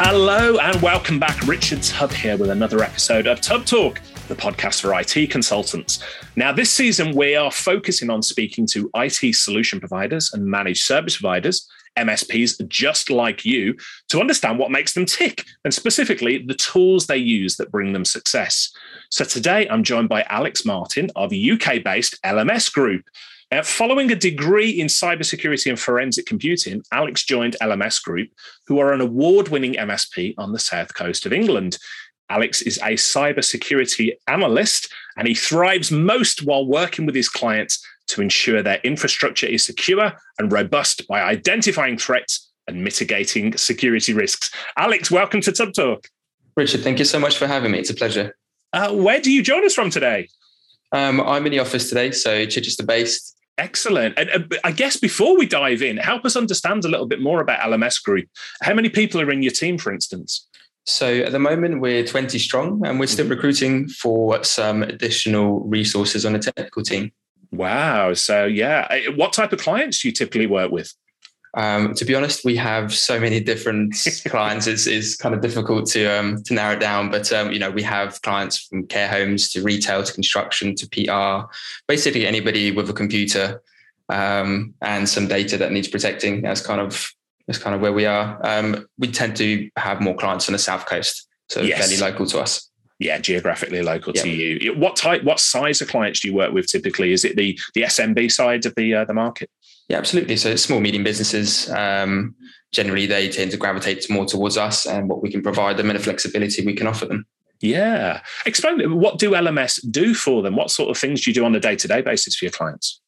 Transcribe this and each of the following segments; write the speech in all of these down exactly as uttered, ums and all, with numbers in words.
Hello and welcome back. Richard Tubb here with another episode of Tubb Talk, the podcast for I T consultants. Now, this season, we are focusing on speaking to I T solution providers and managed service providers, M S Ps just like you, to understand what makes them tick and specifically the tools they use that bring them success. So today, I'm joined by Alex Martin of U K-based L M S Group. Uh, following a degree in cybersecurity and forensic computing, Alex joined L M S Group, who are an award-winning M S P on the south coast of England. Alex is a cybersecurity analyst, and he thrives most while working with his clients to ensure their infrastructure is secure and robust by identifying threats and mitigating security risks. Alex, welcome to Tubb Talk. Richard, thank you so much for having me. It's a pleasure. Uh, where do you join us from today? Um, I'm in the office today, so Chichester-based. Excellent. And uh, I guess before we dive in, help us understand a little bit more about L M S Group. How many people are in your team, for instance? So at the moment, we're twenty strong, and we're still recruiting for some additional resources on the technical team. Wow. So, yeah. What type of clients do you typically work with? Um, to be honest, we have so many different clients. It's, it's kind of difficult to um, to narrow it down. But, um, you know, we have clients from care homes to retail to construction to P R, basically anybody with a computer um, and some data that needs protecting. That's kind of that's kind of where we are. Um, we tend to have more clients on the south coast, so yes. Fairly local to us. Yeah, geographically local yeah. to you. What type, what size of clients do you work with typically? Is it the the S M B side of the uh, the market? Yeah, absolutely. So small, medium businesses, um, generally they tend to gravitate more towards us and what we can provide them and the flexibility we can offer them. Yeah. Explain, what do L M S do for them? What sort of things do you do on a day-to-day basis for your clients?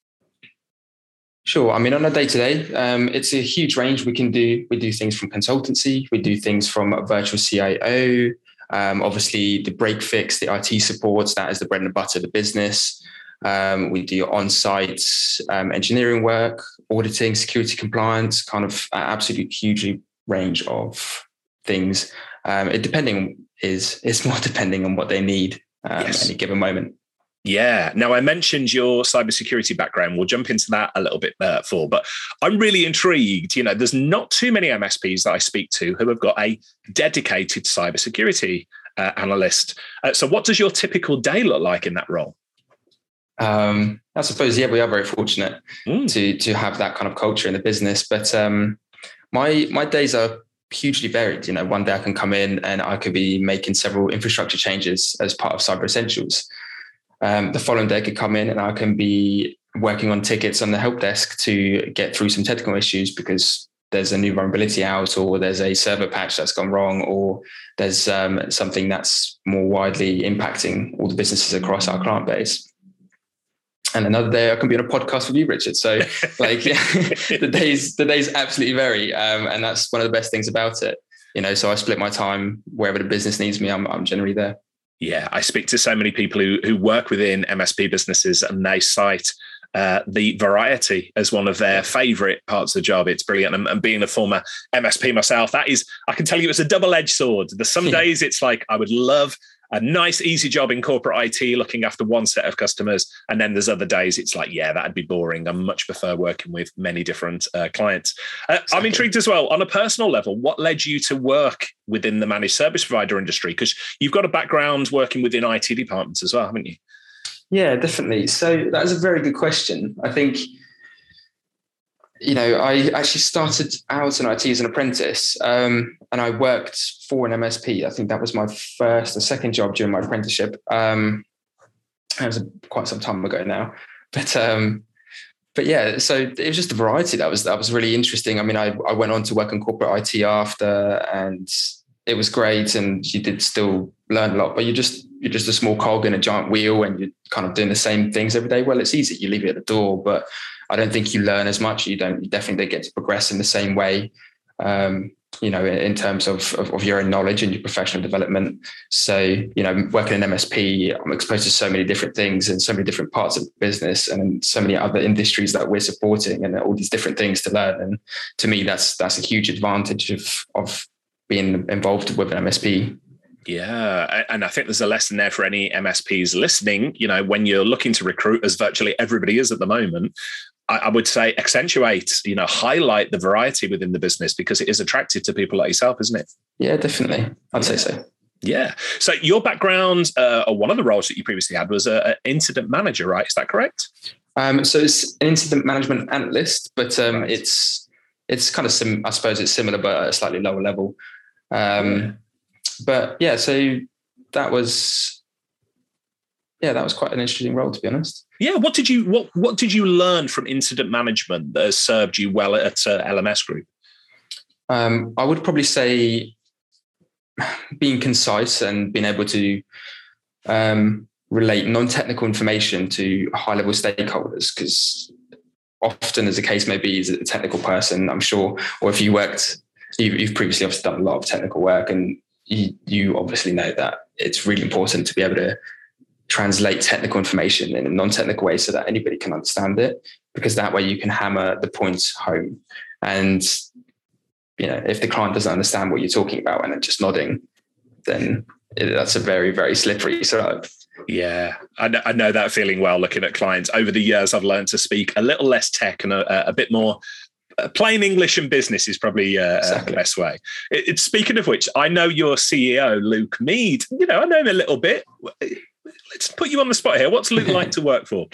Sure. I mean, on a day-to-day, um, it's a huge range we can do. We do things from consultancy. We do things from a virtual C I O. Um, obviously, the break fix, the I T supports, that is the bread and butter of the business. Um, we do on-site um, engineering work, auditing, security compliance, kind of absolutely hugely range of things. Um, it depending is it's more depending on what they need um, yes. at any given moment. Yeah. Now, I mentioned your cybersecurity background. We'll jump into that a little bit uh, for, but I'm really intrigued. You know, there's not too many M S Ps that I speak to who have got a dedicated cybersecurity uh, analyst. Uh, so what does your typical day look like in that role? Um, I suppose, yeah, we are very fortunate mm. to to have that kind of culture in the business. But um, my my days are hugely varied. You know, one day I can come in and I could be making several infrastructure changes as part of Cyber Essentials. Um, the following day I could come in and I can be working on tickets on the help desk to get through some technical issues because there's a new vulnerability out, or there's a server patch that's gone wrong, or there's um, something that's more widely impacting all the businesses across our client base. And another day I can be on a podcast with you, Richard. So like the days, the days absolutely vary. Um, and that's one of the best things about it. You know, so I split my time wherever the business needs me. I'm, I'm generally there. Yeah. I speak to so many people who, who work within M S P businesses, and they cite uh, the variety as one of their favorite parts of the job. It's brilliant. And, and being a former M S P myself, that is, I can tell you it's a double-edged sword. There's some days it's like, I would love a nice, easy job in corporate I T, looking after one set of customers. And then there's other days it's like, yeah, that'd be boring. I much prefer working with many different uh, clients. Uh, exactly. I'm intrigued as well, on a personal level, what led you to work within the managed service provider industry? Because you've got a background working within I T departments as well, haven't you? Yeah, definitely. So that is a very good question. I think, you know, I actually started out in I T as an apprentice, um, and I worked for an M S P. I think that was my first or second job during my apprenticeship. Um, it was quite some time ago now, but um, but yeah. So it was just a variety that was that was really interesting. I mean, I I went on to work in corporate I T after, and it was great. And you did still learn a lot, but you just you're just a small cog in a giant wheel, and you're kind of doing the same things every day. Well, it's easy. You leave it at the door, but I don't think you learn as much. You don't you definitely don't get to progress in the same way, um, you know, in, in terms of, of, of your own knowledge and your professional development. So, you know, working in M S P, I'm exposed to so many different things and so many different parts of the business and so many other industries that we're supporting, and all these different things to learn. And to me, that's that's a huge advantage of of being involved with an M S P. Yeah. And I think there's a lesson there for any M S Ps listening. You know, when you're looking to recruit, as virtually everybody is at the moment, I, I would say accentuate, you know, highlight the variety within the business, because it is attractive to people like yourself, isn't it? Yeah, definitely. I'd yeah. say so. Yeah. So your background, uh, or one of the roles that you previously had, was an incident manager, right? Is that correct? Um, so it's an incident management analyst, but um, right. it's it's kind of sim. I suppose it's similar, but at a slightly lower level. Um, yeah. But yeah, so that was yeah, that was quite an interesting role, to be honest. Yeah. What did you what What did you learn from incident management that has served you well at uh, L M S Group? Um, I would probably say being concise and being able to um, relate non-technical information to high-level stakeholders, because often, as the case may be, as a technical person, I'm sure, or if you worked, you've, you've previously obviously done a lot of technical work, and you, you obviously know that it's really important to be able to translate technical information in a non-technical way so that anybody can understand it, because that way you can hammer the points home. And you know, if the client doesn't understand what you're talking about and they're just nodding, then it, that's a very, very slippery slope. Yeah, I know, I know that feeling well. Looking at clients over the years, I've learned to speak a little less tech and a, a bit more uh, plain English and business is probably uh, exactly. the best way. It, it, speaking of which, I know your C E O, Luke Mead. You know, I know him a little bit. Let's put you on the spot here. What's Luke like to work for?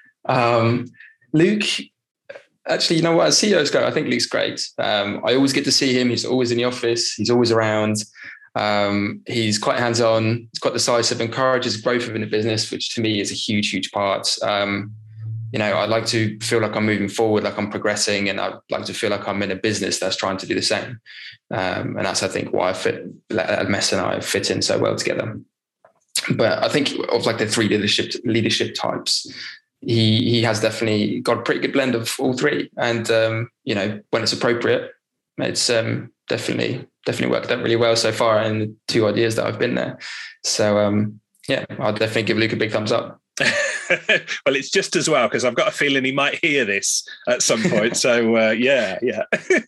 Um, Luke... Actually, you know what? As C E Os go, I think Luke's great. Um, I always get to see him. He's always in the office. He's always around. Um, he's quite hands-on. He's quite decisive, encourages growth within the business, which to me is a huge, huge part. Um, you know, I like to feel like I'm moving forward, like I'm progressing, and I like to feel like I'm in a business that's trying to do the same. Um, and that's, I think, why I fit, L M S and I fit in so well together. But I think of like the three leadership leadership types, He he has definitely got a pretty good blend of all three, and um, you know, when it's appropriate, it's um, definitely definitely worked out really well so far in the two odd years that I've been there. So um, yeah, I'll definitely give Luke a big thumbs up. Well, it's just as well, because I've got a feeling he might hear this at some point. So uh, yeah, yeah.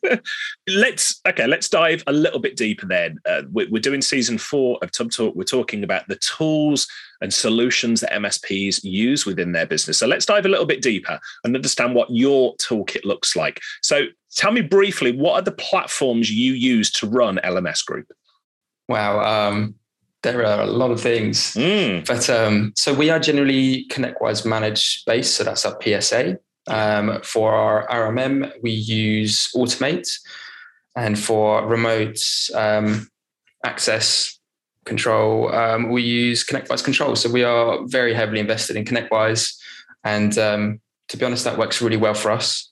let's okay. Let's dive a little bit deeper then. Uh, we're, we're doing season four of Tub Talk. We're talking about the tools and solutions that M S Ps use within their business. So let's dive a little bit deeper and understand what your toolkit looks like. So tell me briefly, what are the platforms you use to run L M S Group? Wow. Um, there are a lot of things, mm. but um, so we are generally ConnectWise managed based. So that's our P S A. Um, for our R M M, we use Automate, and for remote um, access control, um, we use ConnectWise Control. So we are very heavily invested in ConnectWise, and um, to be honest, that works really well for us.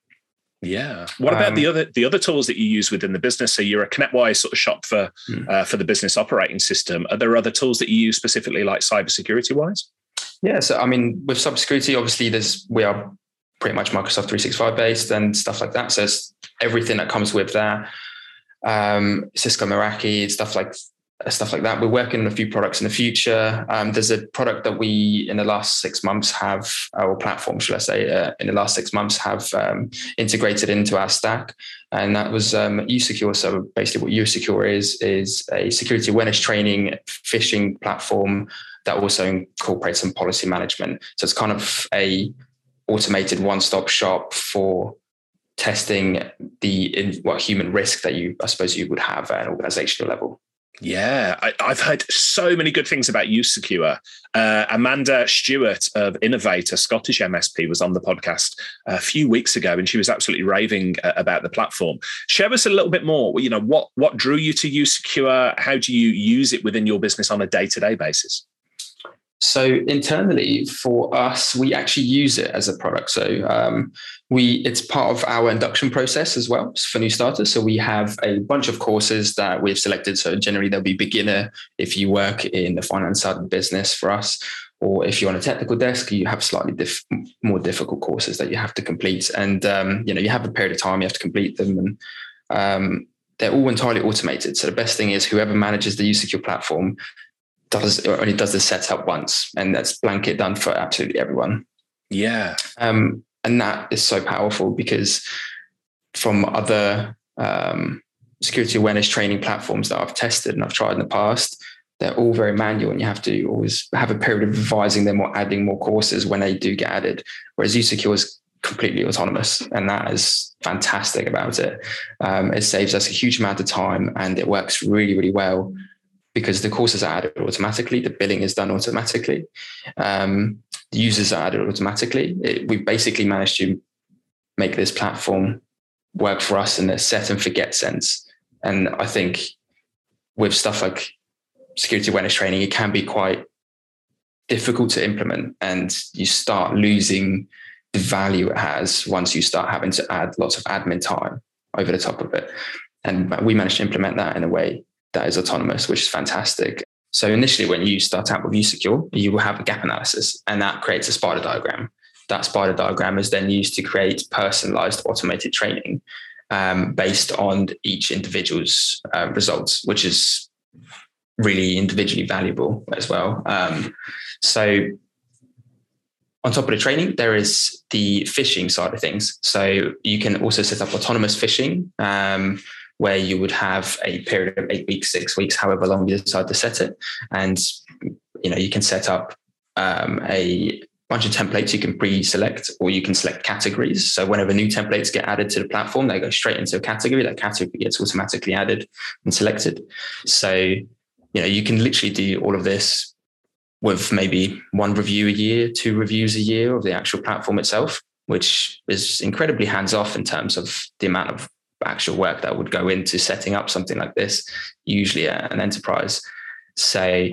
Yeah. What about um, the other the other tools that you use within the business? So you're a ConnectWise sort of shop for mm. uh, for the business operating system. Are there other tools that you use specifically, like cybersecurity wise? Yeah. So I mean, with cybersecurity, obviously, there's we are pretty much Microsoft three sixty-five based and stuff like that. So it's everything that comes with that. Um, Cisco Meraki, stuff like stuff like that. We're working on a few products in the future. Um, there's a product that we, in the last six months, have, our platform, should I say, uh, in the last six months have um, integrated into our stack. And that was um, uSecure. So basically what uSecure is, is a security awareness training phishing platform that also incorporates some policy management. So it's kind of a automated one-stop shop for testing the in, what human risk that you, I suppose you would have at an organizational level. Yeah, I, I've heard so many good things about uSecure. Uh, Amanda Stewart of Innovator, Scottish M S P, was on the podcast a few weeks ago, and she was absolutely raving uh, about the platform. Share us a little bit more. You know, what what drew you to uSecure? How do you use it within your business on a day-to-day basis? So internally for us, we actually use it as a product. So um, we it's part of our induction process as well for new starters. So we have a bunch of courses that we've selected. So generally there'll be beginner if you work in the finance side of the business for us, or if you're on a technical desk, you have slightly diff- more difficult courses that you have to complete. And um, you know, you have a period of time you have to complete them, and um, they're all entirely automated. So the best thing is whoever manages the uSecure platform does only does the setup once, and that's blanket done for absolutely everyone. Yeah. Um, and that is so powerful because from other um, security awareness training platforms that I've tested and I've tried in the past, they're all very manual, and you have to always have a period of revising them or adding more courses when they do get added. Whereas uSecure is completely autonomous, and that is fantastic about it. Um, it saves us a huge amount of time, and it works really, really well because the courses are added automatically, the billing is done automatically, um, the users are added automatically. It, we've basically managed to make this platform work for us in a set and forget sense. And I think with stuff like security awareness training, it can be quite difficult to implement, and you start losing the value it has once you start having to add lots of admin time over the top of it. And we managed to implement that in a way that is autonomous, which is fantastic. So initially, when you start out with uSecure, you will have a gap analysis, and that creates a spider diagram. That spider diagram is then used to create personalized automated training um, based on each individual's uh, results, which is really individually valuable as well. Um, so on top of the training, there is the phishing side of things. So you can also set up autonomous phishing, um, where you would have a period of eight weeks, six weeks, however long you decide to set it. And, you know, you can set up um, a bunch of templates you can pre-select, or you can select categories. So whenever new templates get added to the platform, they go straight into a category. That category gets automatically added and selected. So, you know, you can literally do all of this with maybe one review a year, two reviews a year of the actual platform itself, which is incredibly hands-off in terms of the amount of actual work that would go into setting up something like this, usually at an enterprise. So,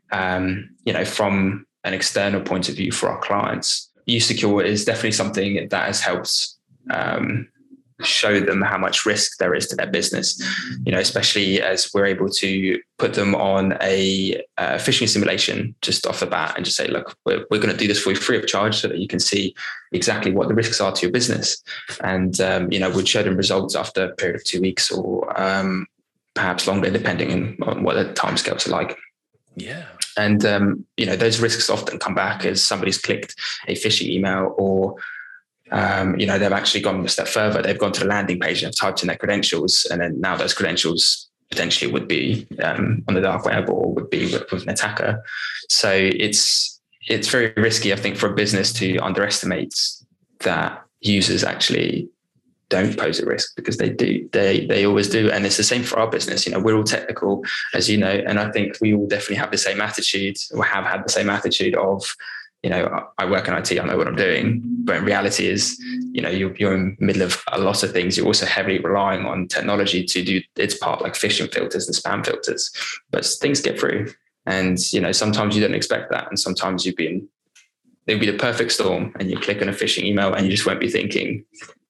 um, you know, from an external point of view for our clients, uSecure is definitely something that has helped um, show them how much risk there is to their business, you know, especially as we're able to put them on a uh, phishing simulation just off the bat and just say, look, we're, we're going to do this for you free of charge so that you can see exactly what the risks are to your business. And, um, you know, we'd show them results after a period of two weeks or um, perhaps longer, depending on what the timescales are like. Yeah. And, um, you know, those risks often come back as somebody's clicked a phishing email, or Um, you know, they've actually gone a step further. They've gone to the landing page and typed in their credentials, and then now those credentials potentially would be um, on the dark web or would be with, with an attacker. So it's it's very risky, I think, for a business to underestimate that users actually don't pose a risk, because they do. They they always do, and it's the same for our business. You know, we're all technical, as you know, and I think we all definitely have the same attitude, or have had the same attitude of, you know, I work in I T, I know what I'm doing. But in reality is, you know, you're, you're in the middle of a lot of things. You're also heavily relying on technology to do its part, like phishing filters and spam filters. But things get through. And, you know, sometimes you don't expect that. And sometimes you've been, it'd be the perfect storm, and you click on a phishing email and you just won't be thinking,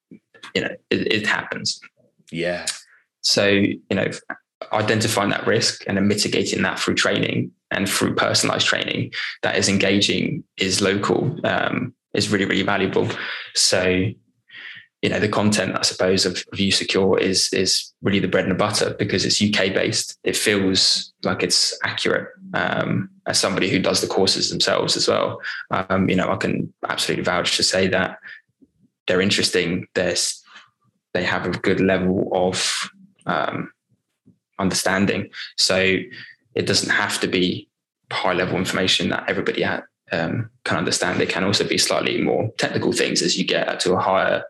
you know, it, it happens. Yeah. So, you know, identifying that risk and then mitigating that through training and through personalized training that is engaging, is local, um, is really, really valuable. So, you know, the content, I suppose, of, of uSecure is, is really the bread and butter, because it's U K based. It feels like it's accurate. Um, as somebody who does the courses themselves as well, um, you know, I can absolutely vouch to say that they're interesting. They're, they have a good level of um, understanding. So it doesn't have to be high level information that everybody at, um, can understand. They can also be slightly more technical things as you get to a higher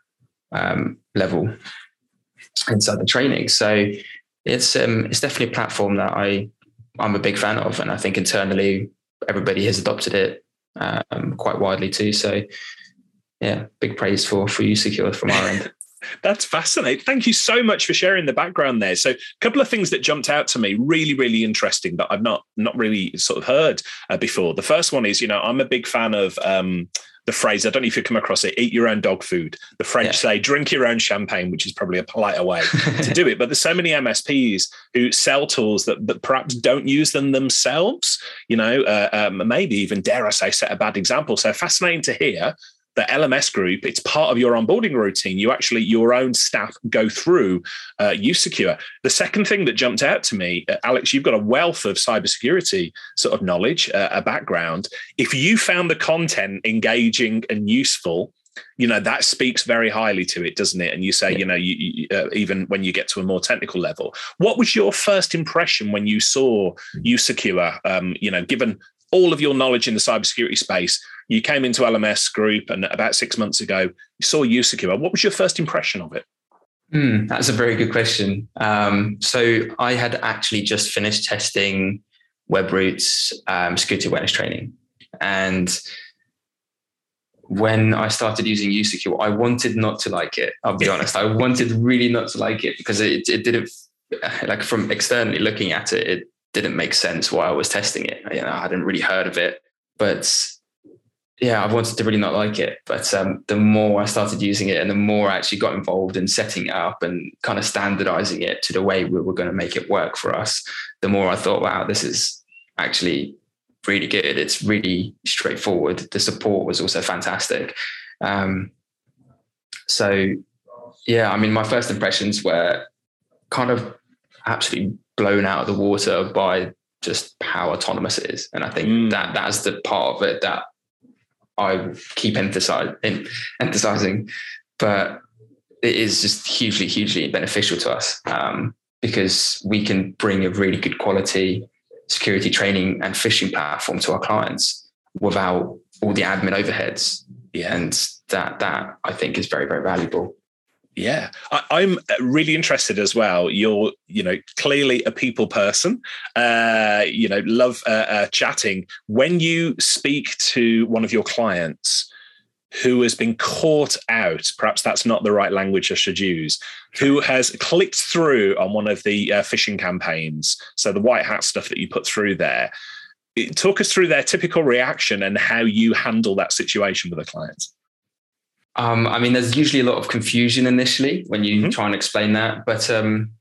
um, level inside the training. So it's um, it's definitely a platform that I I'm a big fan of, and I think internally everybody has adopted it um, quite widely too. So yeah, big praise for for uSecure from our end. That's fascinating. Thank you so much for sharing the background there. So a couple of things that jumped out to me, really, really interesting, that I've not not really sort of heard uh, before. The first one is, you know, I'm a big fan of um, the phrase, I don't know if you come across it, eat your own dog food. The French yeah. say drink your own champagne, which is probably a politer way to do it. But there's so many M S Ps who sell tools that, that perhaps don't use them themselves, you know, uh, um, maybe even, dare I say, set a bad example. So fascinating to hear the L M S group, it's part of your onboarding routine. You actually, your own staff go through uh, uSecure. The second thing that jumped out to me, uh, Alex, you've got a wealth of cybersecurity sort of knowledge, uh, a background. If you found the content engaging and useful, you know, that speaks very highly to it, doesn't it? And you say, yeah. you know, you, you, uh, even when you get to a more technical level, what was your first impression when you saw uSecure, um, you know, given all of your knowledge in the cybersecurity space. You came into L M S Group, and about six months ago, you saw uSecure. What was your first impression of it? Mm, that's a very good question. Um, so I had actually just finished testing Webroot's um, security awareness training. And when I started using uSecure, I wanted not to like it. I'll be honest. I wanted really not to like it because it, it didn't, like from externally looking at it, it didn't make sense why I was testing it. You know, I hadn't really heard of it, but yeah, I wanted to really not like it. But um, the more I started using it and the more I actually got involved in setting it up and kind of standardizing it to the way we were going to make it work for us, the more I thought, wow, this is actually really good. It's really straightforward. The support was also fantastic. Um, so yeah, I mean, my first impressions were kind of absolutely blown out of the water by just how autonomous it is. And I think mm. that that's the part of it that I keep emphasize, emphasizing, but it is just hugely, hugely beneficial to us um, because we can bring a really good quality security training and phishing platform to our clients without all the admin overheads. Yeah. And that, that I think is very, very valuable. Yeah, I, I'm really interested as well. You're, you know, clearly a people person, uh, you know, love uh, uh, chatting. When you speak to one of your clients who has been caught out, perhaps that's not the right language I should use, who has clicked through on one of the uh, phishing campaigns, so the white hat stuff that you put through there, talk us through their typical reaction and how you handle that situation with a client. Um, I mean, there's usually a lot of confusion initially when you mm-hmm. try and explain that, but um,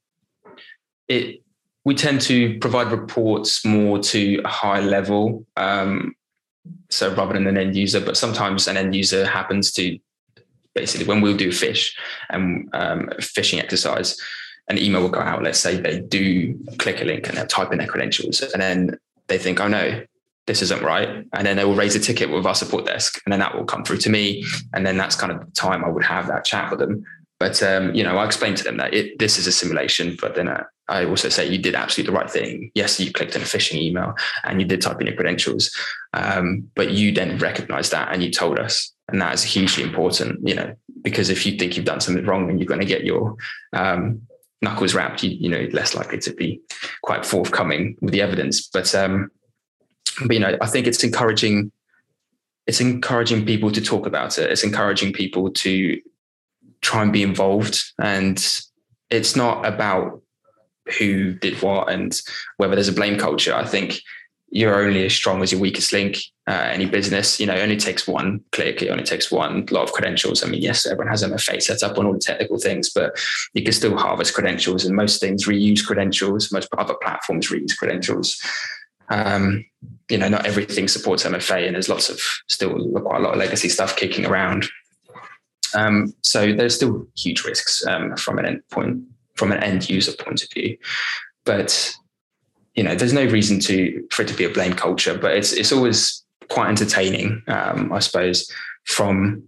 it we tend to provide reports more to a high level, um, so rather than an end user. But sometimes an end user happens to basically, when we'll do fish and um, phishing exercise, an email will go out. Let's say they do click a link and they'll type in their credentials, and then they think, "Oh no, this isn't right," and then they will raise a ticket with our support desk, and then that will come through to me, and then that's kind of the time I would have that chat with them. But um, you know, I explain to them that it, this is a simulation, but then I, I also say you did absolutely the right thing. Yes, you clicked on a phishing email and you did type in your credentials, um, but you then recognize that and you told us, and that is hugely important. You know, because if you think you've done something wrong and you're going to get your um, knuckles wrapped, you, you know, less likely to be quite forthcoming with the evidence. But um, But, you know, I think it's encouraging, it's encouraging people to talk about it. It's encouraging people to try and be involved. And it's not about who did what and whether there's a blame culture. I think you're only as strong as your weakest link. Uh, any business, you know, it only takes one click. It only takes one lot of credentials. I mean, yes, everyone has M F A set up on all the technical things, but you can still harvest credentials, and most things reuse credentials. Most other platforms reuse credentials. Um, you know, not everything supports M F A, and there's lots of still quite a lot of legacy stuff kicking around. Um, so there's still huge risks um, from an end point, from an end user point of view. But you know, there's no reason to for it to be a blame culture. But it's it's always quite entertaining, um, I suppose, from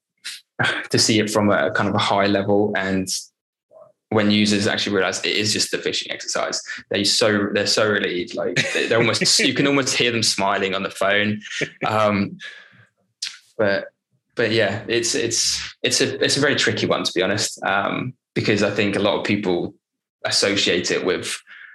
to see it from a kind of a high level, and when users actually realize it is just a phishing exercise, they so they're so relieved. Like they're almost you can almost hear them smiling on the phone. Um, but but yeah, it's it's it's a it's a very tricky one, to be honest, um, because I think a lot of people associate it with,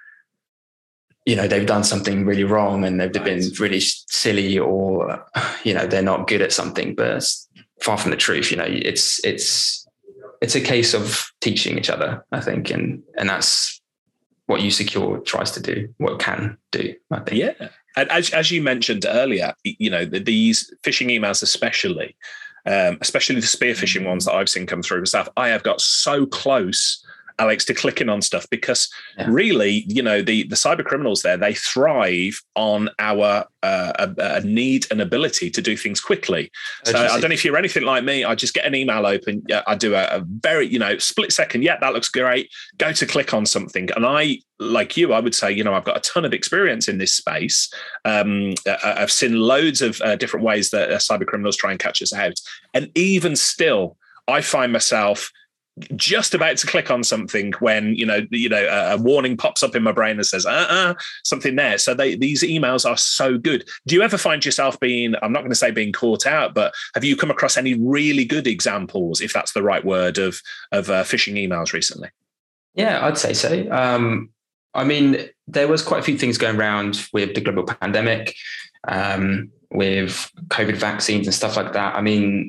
you know, they've done something really wrong and they've been really silly, or you know, they're not good at something. But it's far from the truth. You know, it's it's it's a case of teaching each other, I think, and and that's what uSecure tries to do, what it can do, I think. Yeah, and as as you mentioned earlier, you know, the, these phishing emails, especially, um, especially the spear phishing ones that I've seen come through and stuff, I have got so close, Alex, to clicking on stuff because yeah. really, you know, the, the cyber criminals there, they thrive on our uh, a, a need and ability to do things quickly. So I don't know if you're anything like me. I just get an email open. I do a, a very, you know, split second. Yeah, that looks great. Go to click on something. And I, like you, I would say, you know, I've got a ton of experience in this space. Um, I've seen loads of uh, different ways that uh, cyber criminals try and catch us out. And even still, I find myself just about to click on something when, you know, you know, a, a warning pops up in my brain that says, uh-uh, something there. So they, these emails are so good. Do you ever find yourself being, I'm not going to say being caught out, but have you come across any really good examples, if that's the right word, of, of uh, phishing emails recently? Yeah, I'd say so. Um, I mean, there was quite a few things going around with the global pandemic, um, with COVID vaccines and stuff like that. I mean,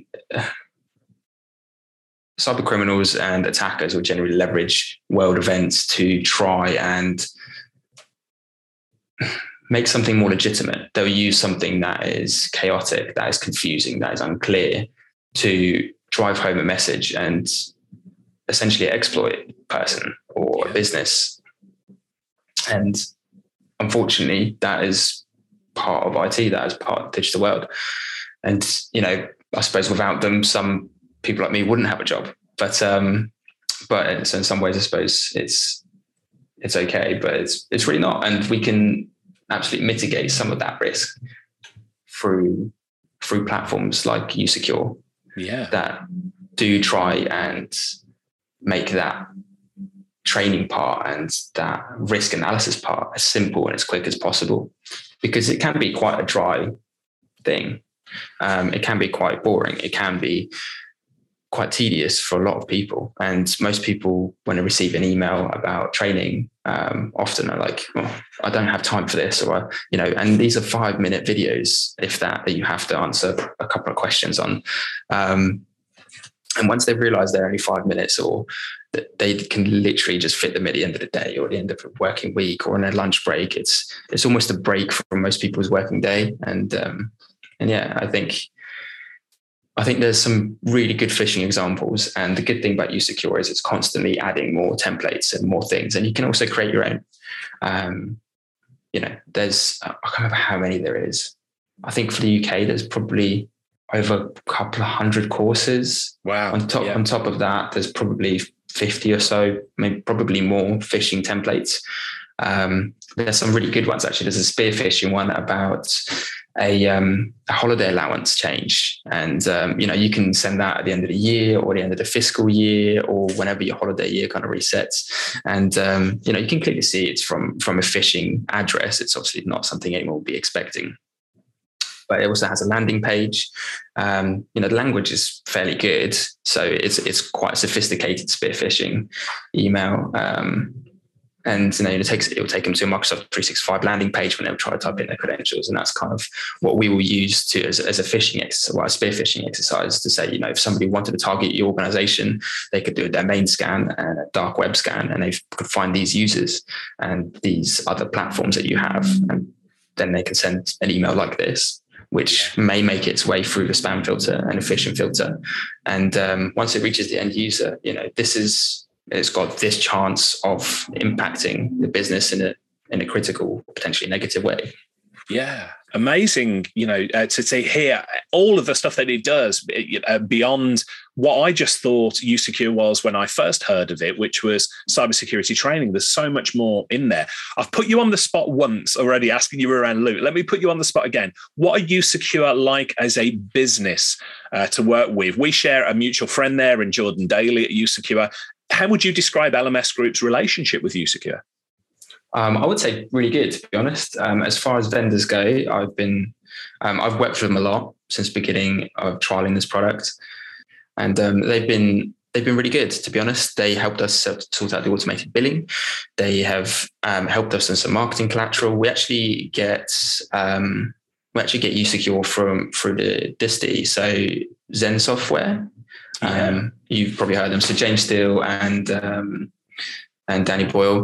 cyber criminals and attackers will generally leverage world events to try and make something more legitimate. They'll use something that is chaotic, that is confusing, that is unclear to drive home a message and essentially exploit a person or a business. And unfortunately, that is part of I T, that is part of the digital world. And, you know, I suppose without them, some people like me wouldn't have a job, but um, but so in some ways, I suppose it's it's okay, but it's it's really not, and we can absolutely mitigate some of that risk through through platforms like uSecure, yeah, that do try and make that training part and that risk analysis part as simple and as quick as possible, because it can be quite a dry thing. Um, it can be quite boring. It can be quite tedious for a lot of people. And most people, when they receive an email about training, um, often are like, oh, I don't have time for this, or, you know, and these are five minute videos, if that, that you have to answer a couple of questions on. Um, and once they've realized they're only five minutes, or that they can literally just fit them at the end of the day or the end of a working week or on their lunch break, it's, it's almost a break from most people's working day. And, um, and yeah, I think, I think there's some really good phishing examples. And the good thing about uSecure is it's constantly adding more templates and more things. And you can also create your own. Um, you know, there's, I can't remember how many there is. I think for the U K, there's probably over a couple of hundred courses. Wow. On top, yeah. on top of that, there's probably fifty or so, maybe probably more phishing templates. Um, there's some really good ones, actually. There's a spear phishing one about a, um, a holiday allowance change. And, um, you know, you can send that at the end of the year or the end of the fiscal year or whenever your holiday year kind of resets. And, um, you know, you can clearly see it's from, from a phishing address. It's obviously not something anyone will be expecting. But it also has a landing page. Um, you know, the language is fairly good. So it's it's quite a sophisticated spear phishing email. Um, and, you know, it takes, it will take them to a Microsoft three sixty-five landing page when they try to type in their credentials. And that's kind of what we will use to as, as a phishing exercise, well, a spear phishing exercise, to say, you know, if somebody wanted to target your organization, they could do a domain scan and a dark web scan, and they could find these users and these other platforms that you have. And then they can send an email like this, which may make its way through the spam filter and the phishing filter. And um, once it reaches the end user, you know, this is, it's got this chance of impacting the business in a, in a critical, potentially negative way. Yeah. Amazing, you know, uh, to, to hear all of the stuff that it does uh, beyond what I just thought uSecure was when I first heard of it, which was cybersecurity training. There's so much more in there. I've put you on the spot once already, asking you around Loot. Let me put you on the spot again. What are uSecure like as a business uh, to work with? We share a mutual friend there in Jordan Daly at uSecure. How would you describe L M S Group's relationship with uSecure? Um, I would say really good, to be honest. Um, as far as vendors go, I've been, um, I've worked with them a lot since the beginning of trialing this product, and um, they've been they've been really good, to be honest. They helped us sort out the automated billing. They have um, helped us in some marketing collateral. We actually get um, we actually get uSecure from through the disti, so Zen Software. Yeah. Um, you've probably heard them. So James Steele and um, and Danny Boyle.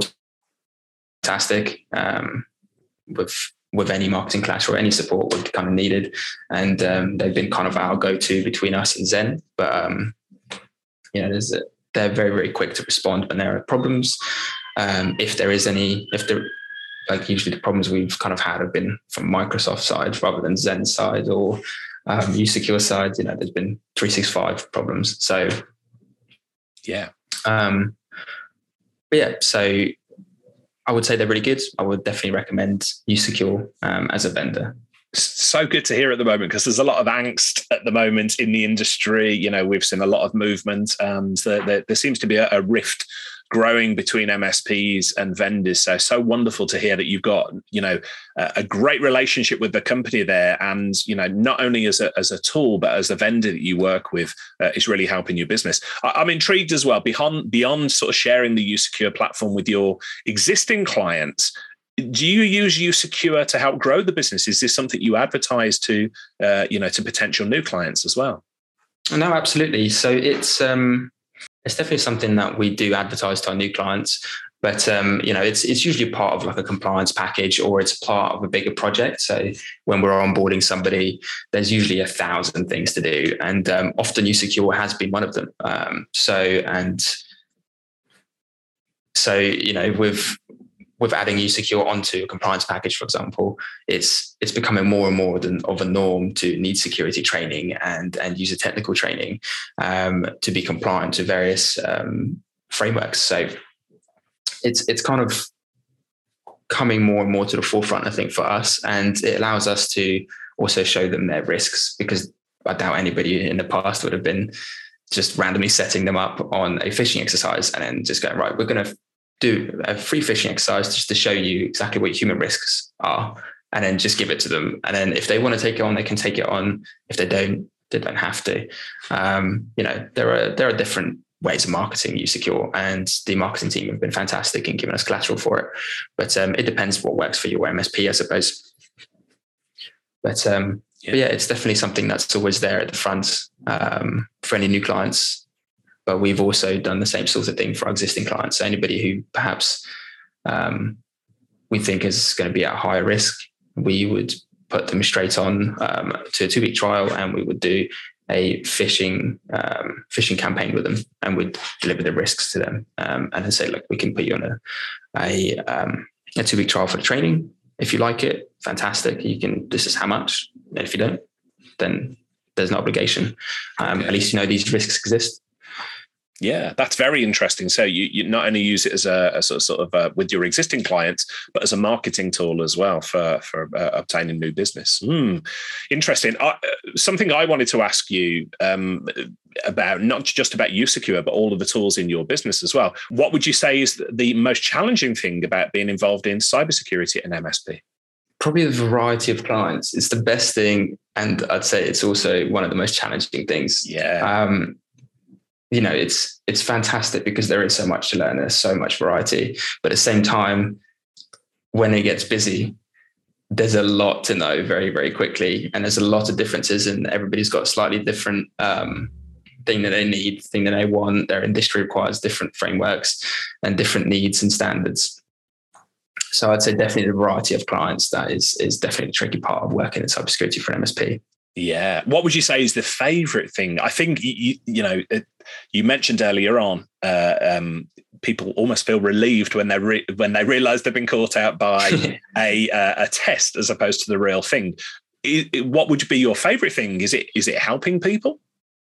Fantastic um, with with any marketing collateral, any support would kind of needed, and um, they've been kind of our go-to between us and Zen. But um, you know, there's a, they're very very quick to respond when there are problems. Um, if there is any, if there like usually the problems we've kind of had have been from Microsoft side rather than Zen side or um, uSecure side. You know, there's been three sixty-five problems. So yeah, um, but yeah, so. I would say they're really good. I would definitely recommend uSecure um, as a vendor. So good to hear at the moment, because there's a lot of angst at the moment in the industry. You know, we've seen a lot of movement, and there, there, there seems to be a, a rift growing between M S Ps and vendors. So, so wonderful to hear that you've got, you know, a, a great relationship with the company there. And, you know, not only as a, as a tool, but as a vendor that you work with uh, is really helping your business. I, I'm intrigued as well, beyond, beyond sort of sharing the uSecure platform with your existing clients. Do you use uSecure to help grow the business? Is this something you advertise to, uh, you know, to potential new clients as well? No, absolutely. So it's um, it's definitely something that we do advertise to our new clients. But um, you know, it's it's usually part of like a compliance package, or it's part of a bigger project. So when we're onboarding somebody, there's usually a thousand things to do, and um, often uSecure has been one of them. Um, so and so, you know, with with adding uSecure onto a compliance package, for example, it's it's becoming more and more than, of a norm to need security training and, and user technical training um, to be compliant to various um, frameworks. So it's it's kind of coming more and more to the forefront, I think, for us. And it allows us to also show them their risks, because I doubt anybody in the past would have been just randomly setting them up on a phishing exercise and then just going, right, we're going to do a free phishing exercise just to show you exactly what human risks are, and then just give it to them. And then if they want to take it on, they can take it on. If they don't, they don't have to. Um, you know, there are there are different ways of marketing uSecure, and the marketing team have been fantastic in giving us collateral for it. But um, it depends what works for your M S P, I suppose. But, um, yeah. but yeah, it's definitely something that's always there at the front um, for any new clients. But we've also done the same sort of thing for our existing clients. So anybody who perhaps um, we think is going to be at a higher risk, we would put them straight on um, to a two-week trial, and we would do a phishing um, phishing campaign with them, and we'd deliver the risks to them, um, and then say, look, we can put you on a a, um, a two-week trial for the training. If you like it, fantastic. You can. This is how much. And if you don't, then there's no obligation. Um, okay. At least you know these risks exist. Yeah, that's very interesting. So you, you not only use it as a, a sort of, sort of uh, with your existing clients, but as a marketing tool as well for for uh, obtaining new business. Mm, interesting. Uh, something I wanted to ask you um, about, not just about uSecure, but all of the tools in your business as well. What would you say is the most challenging thing about being involved in cybersecurity at an M S P? Probably the variety of clients. It's the best thing, and I'd say it's also one of the most challenging things. Yeah. Um, you know, it's it's fantastic because there is so much to learn. There's so much variety. But at the same time, when it gets busy, there's a lot to know very, very quickly. And there's a lot of differences, and everybody's got a slightly different um, thing that they need, thing that they want. Their industry requires different frameworks and different needs and standards. So I'd say definitely the variety of clients, that is, is definitely the tricky part of working in cybersecurity for an M S P. Yeah. What would you say is the favorite thing? I think, you, you know, it, you mentioned earlier on, uh, um, people almost feel relieved when they re- when they realize they've been caught out by a uh, a test as opposed to the real thing. It, it, what would be your favorite thing? Is it is it helping people?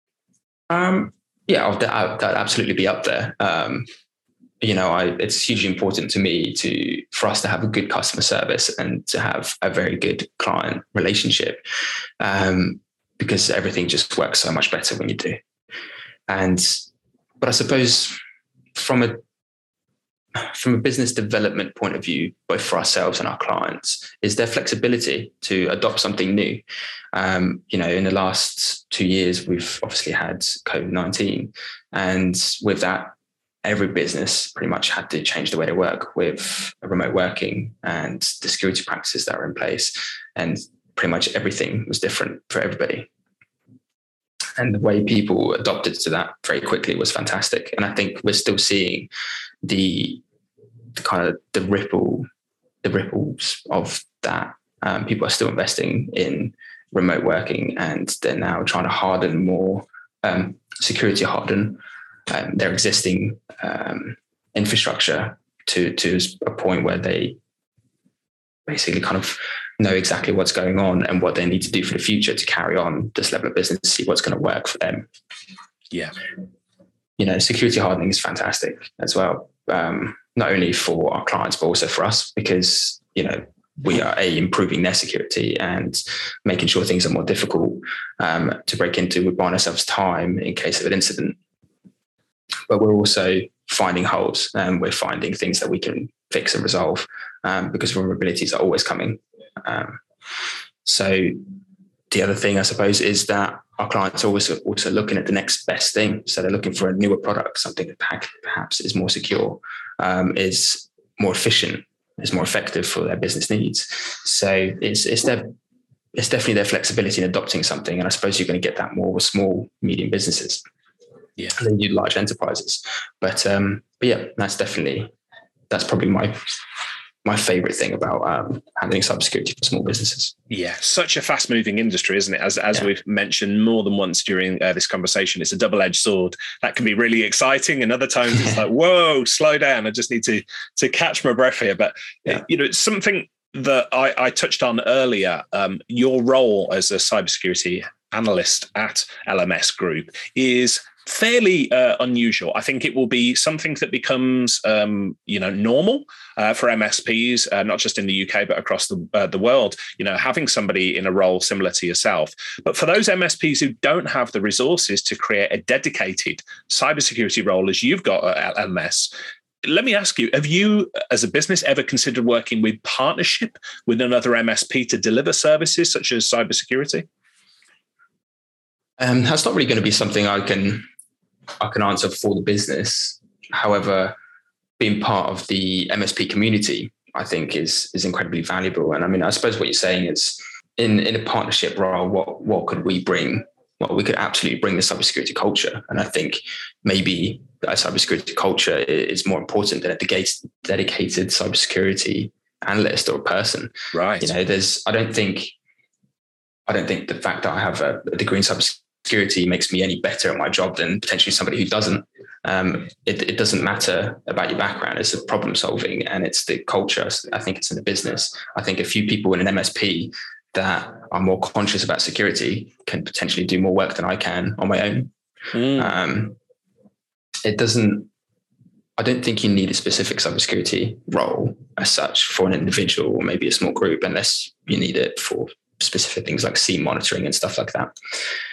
Um, yeah, I'll, I'll, that'd absolutely be up there. Um, you know, I, it's hugely important to me to for us to have a good customer service and to have a very good client relationship, um, because everything just works so much better when you do. And but I suppose from a from a business development point of view, both for ourselves and our clients, is their flexibility to adopt something new. Um, you know, in the last two years, we've obviously had COVID nineteen, and with that, every business pretty much had to change the way they work with remote working and the security practices that are in place. And pretty much everything was different for everybody. And the way people adopted to that very quickly was fantastic. And I think we're still seeing the, the kind of the ripple, the ripples of that. Um, people are still investing in remote working, and they're now trying to harden more, um, security harden Um, their existing um, infrastructure to to a point where they basically kind of know exactly what's going on and what they need to do for the future to carry on this level of business, see what's going to work for them. Yeah. You know, security hardening is fantastic as well, um, not only for our clients, but also for us, because, you know, we are a improving their security and making sure things are more difficult um, to break into. We're buying ourselves time in case of an incident, but we're also finding holes, and we're finding things that we can fix and resolve um, because vulnerabilities are always coming. Um, so the other thing, I suppose, is that our clients are always also looking at the next best thing. So they're looking for a newer product, something that perhaps is more secure, um, is more efficient, is more effective for their business needs. So it's it's their it's definitely their flexibility in adopting something. And I suppose you're going to get that more with small, medium businesses. Yeah. Than you large enterprises. But um, but yeah, that's definitely that's probably my my favorite thing about um, handling cybersecurity for small businesses. Yeah, such a fast-moving industry, isn't it? As as yeah. we've mentioned more than once during uh, this conversation, it's a double-edged sword that can be really exciting, and other times it's like, whoa, slow down. I just need to to catch my breath here. But yeah. you know, it's something that I, I touched on earlier. Um, your role as a cybersecurity analyst at L M S Group is fairly uh, unusual. I think it will be something that becomes, um, you know, normal uh, for M S Ps, uh, not just in the U K, but across the uh, the world, you know, having somebody in a role similar to yourself. But for those M S Ps who don't have the resources to create a dedicated cybersecurity role as you've got at L M S, let me ask you, have you as a business ever considered working with partnership with another M S P to deliver services such as cybersecurity? Um, that's not really going to be something I can I can answer for the business. However, being part of the M S P community, I think is is incredibly valuable. And I mean, I suppose what you're saying is in, in a partnership role, what what could we bring? Well, we could absolutely bring the cybersecurity culture. And I think maybe a cybersecurity culture is more important than a dedicated, dedicated cybersecurity analyst or person. Right. You know, there's I don't think I don't think the fact that I have a, a degree in cybersecurity Security makes me any better at my job than potentially somebody who doesn't. Um, it, it doesn't matter about your background. It's the problem solving and it's the culture. I think it's in the business. I think a few people in an M S P that are more conscious about security can potentially do more work than I can on my own. Mm. Um, it doesn't, I don't think you need a specific cybersecurity role as such for an individual or maybe a small group, unless you need it for specific things like SIEM monitoring and stuff like that.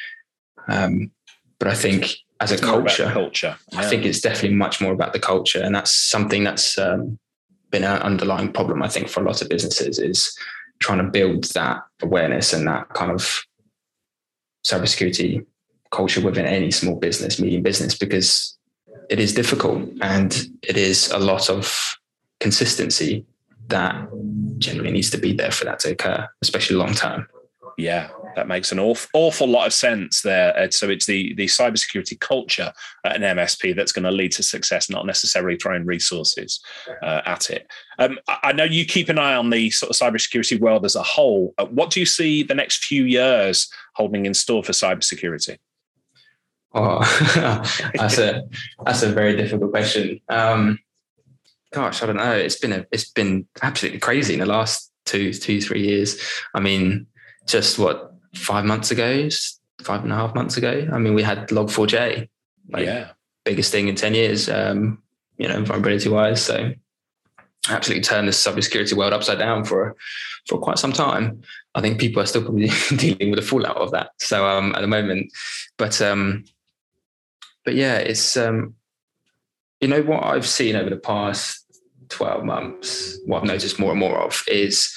Um, but I think as a it's culture, culture. Yeah. I think it's definitely much more about the culture. And that's something that's um, been an underlying problem, I think, for a lot of businesses is trying to build that awareness and that kind of cybersecurity culture within any small business, medium business, because it is difficult and it is a lot of consistency that generally needs to be there for that to occur, especially long term. Yeah, that makes an awful, awful lot of sense there, Ed. So it's the, the cybersecurity culture at an M S P that's going to lead to success, not necessarily throwing resources uh, at it. Um, I know you keep an eye on the sort of cybersecurity world as a whole. Uh, what do you see the next few years holding in store for cybersecurity? Oh, that's a that's a very difficult question. Um, gosh, I don't know. It's been a it's been absolutely crazy in the last two two three years. I mean. Just what, five months ago, five and a half months ago. I mean, we had log four j, like yeah, biggest thing in ten years, um, you know, vulnerability wise. So absolutely turned the cybersecurity world upside down for, for quite some time. I think people are still probably dealing with the fallout of that. So um, at the moment, but, um, but yeah, it's, um, you know, what I've seen over the past twelve months, what I've noticed more and more of is,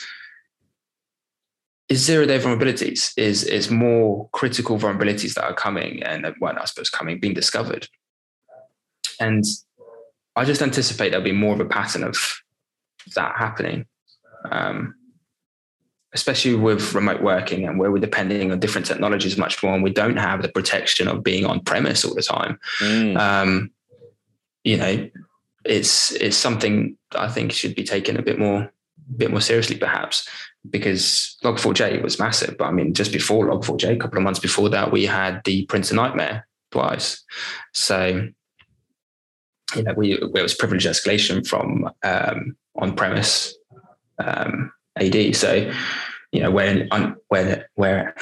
is zero-day vulnerabilities, is, is more critical vulnerabilities that are coming and, well, I suppose coming, being discovered. And I just anticipate there'll be more of a pattern of that happening, um, especially with remote working and where we're depending on different technologies much more, and we don't have the protection of being on premise all the time. Mm. Um, you know, it's it's something that I think should be taken a bit more, bit more seriously, perhaps. Because log four j was massive. But I mean, just before log four j, a couple of months before that, we had the printer nightmare twice. So, you know, we, it was privilege escalation from um, on-premise um, A D. So, you know, where, where, where,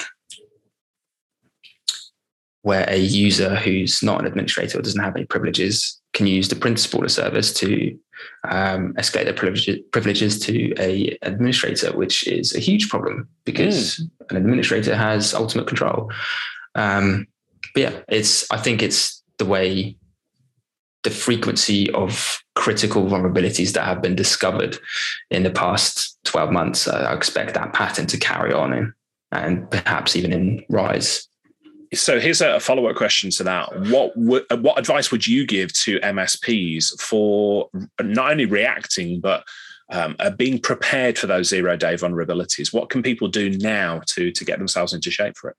where a user who's not an administrator or doesn't have any privileges can use the printer spoiler service to um, escalate their privileges, privileges to a administrator, which is a huge problem because mm. an administrator has ultimate control. Um, but yeah, it's I think it's the way the frequency of critical vulnerabilities that have been discovered in the past twelve months. Uh, I expect that pattern to carry on in, and perhaps even in rise. So here's a follow-up question to that. What w- what advice would you give to M S Ps for not only reacting, but um, uh, being prepared for those zero-day vulnerabilities? What can people do now to, to get themselves into shape for it?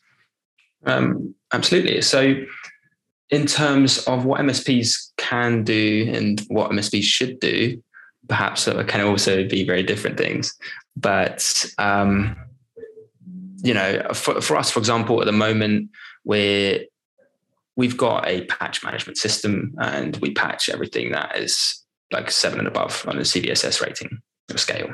Um, absolutely. So in terms of what M S Ps can do and what M S Ps should do, perhaps it can also be very different things. But um, you know, for, for us, for example, at the moment, we're, we've got a patch management system and we patch everything that is like seven and above on the C V S S rating or scale.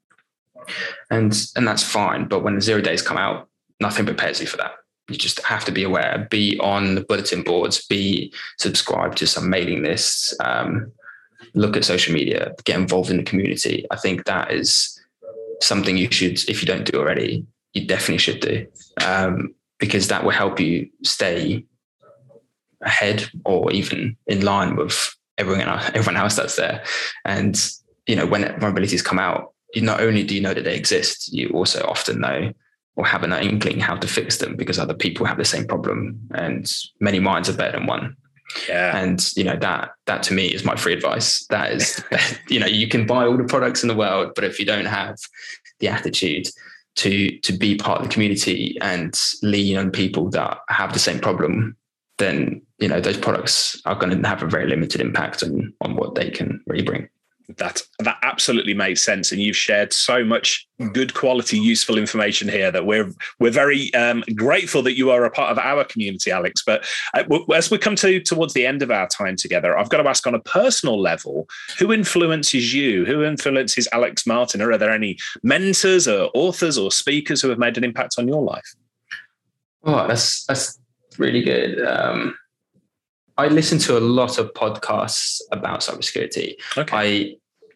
And, and that's fine. But when the zero days come out, nothing prepares you for that. You just have to be aware, be on the bulletin boards, be subscribed to some mailing lists, um, look at social media, get involved in the community. I think that is something you should, if you don't do already, you definitely should do, um, because that will help you stay ahead or even in line with everyone else, everyone else that's there. And, you know, when vulnerabilities come out, you not only do you know that they exist, you also often know or have an inkling how to fix them because other people have the same problem and many minds are better than one. Yeah. And, you know, that, that to me is my free advice. That is, you know, you can buy all the products in the world, but if you don't have the attitude to to be part of the community and lean on people that have the same problem, then, you know, those products are going to have a very limited impact on, on what they can really bring. That that absolutely makes sense, and you've shared so much good quality, useful information here that we're we're very um, grateful that you are a part of our community, Alex. But uh, as we come to towards the end of our time together, I've got to ask on a personal level: who influences you? Who influences Alex Martin? Or are there any mentors or authors or speakers who have made an impact on your life? Oh, that's that's really good. Um, I listen to a lot of podcasts about cybersecurity. Okay. I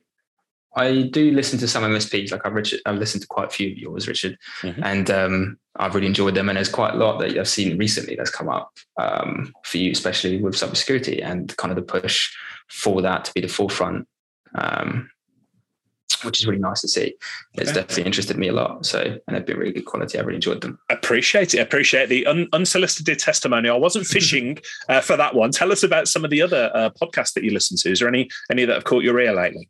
I do listen to some M S Ps, like I've, Richard, I've listened to quite a few of yours, Richard, mm-hmm. and um, I've really enjoyed them. And there's quite a lot that I've seen recently that's come up um, for you, especially with cybersecurity and kind of the push for that to be the forefront, um, which is really nice to see. It's okay. Definitely interested me a lot. So, and they've been really good quality. I really enjoyed them. Appreciate it. Appreciate the un- unsolicited testimonial. I wasn't fishing uh, for that one. Tell us about some of the other uh, podcasts that you listen to. Is there any any that have caught your ear lately?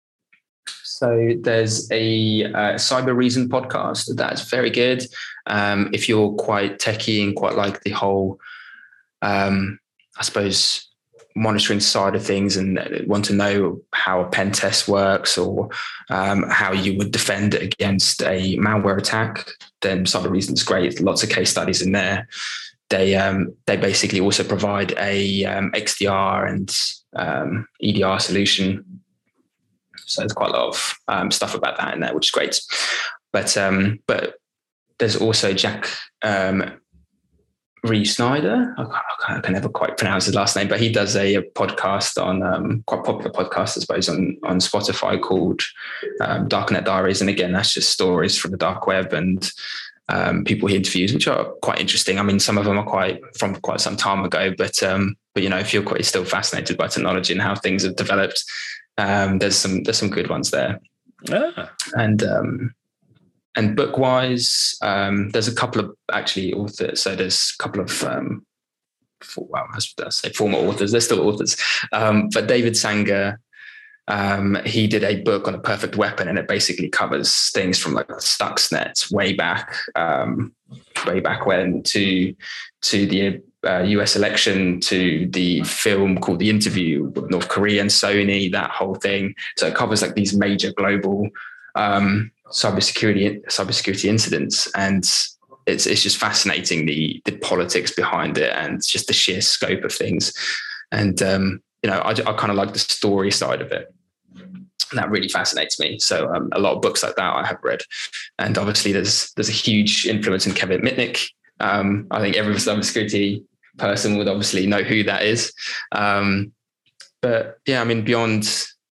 So there's a uh, Cyber Reason podcast that's very good. Um, if you're quite techie and quite like the whole, um, I suppose, monitoring side of things and want to know how a pen test works or um, how you would defend against a malware attack, then Cyber Reason is great. Lots of case studies in there. They um, they basically also provide a um, X D R and um, E D R solution. So there's quite a lot of um, stuff about that in there, which is great. But um, but there's also Jack um, Rees-Snyder. I, I can never quite pronounce his last name, but he does a, a podcast on um, quite popular podcast, I suppose, on on Spotify called um, Darknet Diaries. And again, that's just stories from the dark web and um, people he interviews, which are quite interesting. I mean, some of them are quite from quite some time ago, but um, but you know, if you're quite still fascinated by technology and how things have developed, um, there's some there's some good ones there. Ah. And um, and book wise, um, there's a couple of actually authors. So there's a couple of um, for, well, I say former authors. They're still authors, um, but David Sanger. Um, he did a book on a perfect weapon, and it basically covers things from like Stuxnet way back, um, way back when to to the uh, U S election, to the film called The Interview with North Korea and Sony, that whole thing. So it covers like these major global um, cybersecurity cybersecurity incidents, and it's it's just fascinating the the politics behind it and just the sheer scope of things. And um, you know, I, I kind of like the story side of it. And that really fascinates me. So um, a lot of books like that I have read. And obviously there's there's a huge influence in Kevin Mitnick. Um, I think every cybersecurity person would obviously know who that is. Um, but yeah, I mean, beyond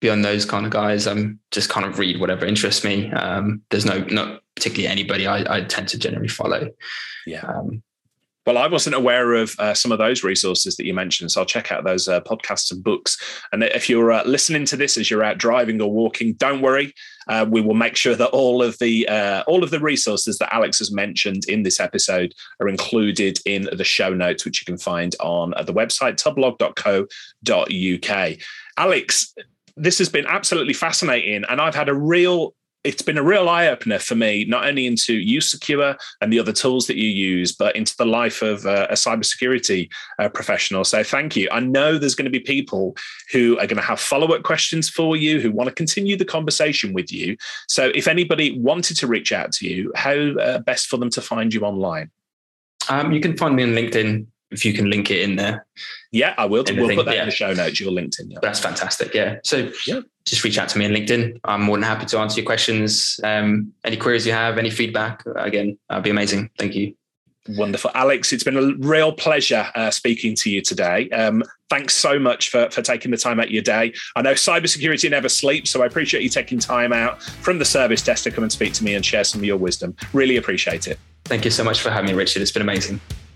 beyond those kind of guys, I'm just kind of read whatever interests me. Um, there's no, not particularly anybody I, I tend to generally follow. Yeah. Um, Well, I wasn't aware of uh, some of those resources that you mentioned, so I'll check out those uh, podcasts and books. And if you're uh, listening to this as you're out driving or walking, don't worry. Uh, we will make sure that all of the uh, all of the resources that Alex has mentioned in this episode are included in the show notes, which you can find on uh, the website tublog dot co dot uk. Alex, this has been absolutely fascinating, and I've had a real It's been a real eye-opener for me, not only into YouSecure and the other tools that you use, but into the life of uh, a cybersecurity uh, professional. So thank you. I know there's going to be people who are going to have follow-up questions for you, who want to continue the conversation with you. So if anybody wanted to reach out to you, how uh, best for them to find you online? Um, you can find me on LinkedIn, if you can link it in there. Yeah, I will. We'll put that yeah. in the show notes, your LinkedIn. Yeah. That's fantastic. Yeah. So yeah. just reach out to me on LinkedIn. I'm more than happy to answer your questions. Um, any queries you have, any feedback, again, that'd be amazing. Thank you. Wonderful. Alex, it's been a real pleasure uh, speaking to you today. Um, thanks so much for, for taking the time out of your day. I know cybersecurity never sleeps, so I appreciate you taking time out from the service desk to come and speak to me and share some of your wisdom. Really appreciate it. Thank you so much for having me, Richard. It's been amazing.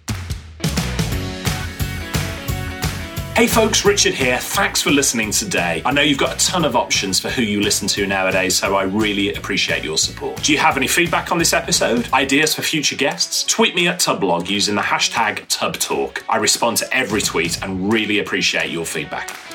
Hey folks, Richard here. Thanks for listening today. I know you've got a ton of options for who you listen to nowadays, so I really appreciate your support. Do you have any feedback on this episode? Ideas for future guests? Tweet me at Tublog using the hashtag TubTalk. I respond to every tweet and really appreciate your feedback.